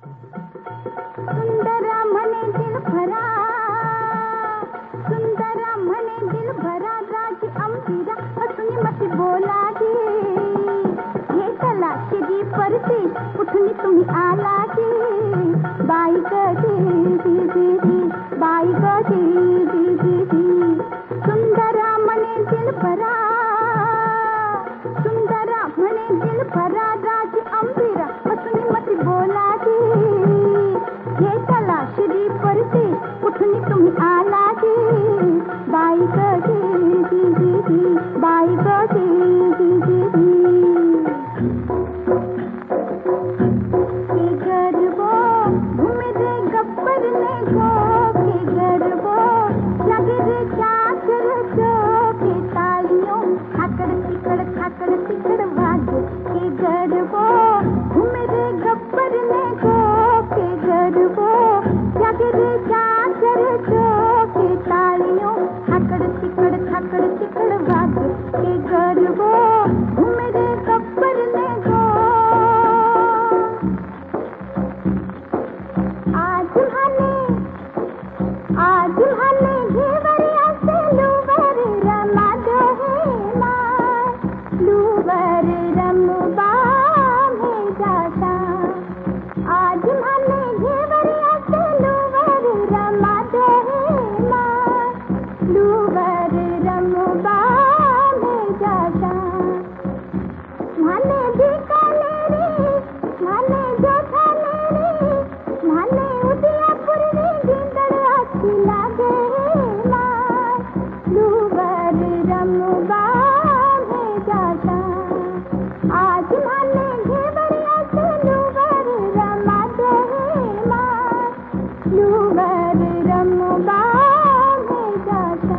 सुंदरा मने दिल भरा, सुंदरा मने दिल भरा, राज अंबिरा हसुनी मत बोला गे, ये चला तेरी परती उठनी तुम्ही आला गे, बाई गदी दी दी दी, बाई गदी दी दी दी, सुंदरा मने दिल भरा, सुंदरा मने दिल भरा, राज अंबिरा हसुनी मत बोला गे, ये चला श्री परती उठनी तुम्ही आला गे, बाई गदी दी दी दी, बाई गदी दी दी दी, के गरबो घूमे रे गब्बर ने को, के गरबो लगे रे चाकर जो, के तालियों खाकड़ तिकड़ वाग, के गरबो घूमे रे गब्बर ने को, के गरबो लगे रे चाकर जो, के तालियों खाकड़ तिकड़ वाग, के गरबो घूमे रे गब्बर ने को, आज हने घेवरिया से लूवर रमा दो है मार, लूवर रमबा में जाता, आज हने घेवरिया से लूवर रमा दो है मार, लूवर रमबा में जाता, माने बीकानेरी माने जोधानेरी माने उदयपुर रे गिंदड़ अच्छी लागे मार, लूवर रमबा में जाता, आज माने घेवरिया से लूवर रमा दो है मार, लूवर रमबा में जाता,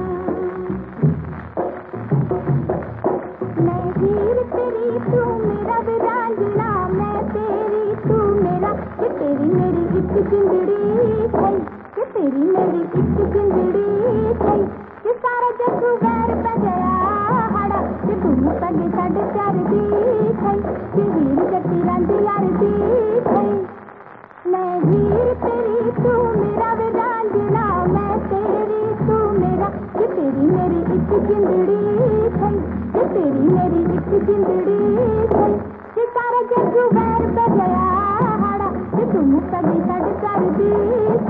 मैं हीर तेरी तू मेरा वीरांगना, मैं तेरी तू मेरा, ये तेरी मेरी एक जिंदड़ी थई, ये तेरी मेरी एक जिंदड़ी थई, ये सारा जग वैर पे गया हाड़ा, ये दोनों पगे साढ़े चार दी थई, ये हीर जटी रंग यार दी थई, मैं हीर तेरी तू मेरा वीरांगना, मैं तेरी तू मेरा, ये तेरी मेरी एक जिंदड़ी थई, ये तेरी मेरी एक जिंदड़ी थई, ये सारा जग वैर पे गया हाड़ा, ये दोनों पगे साढ़े चार दी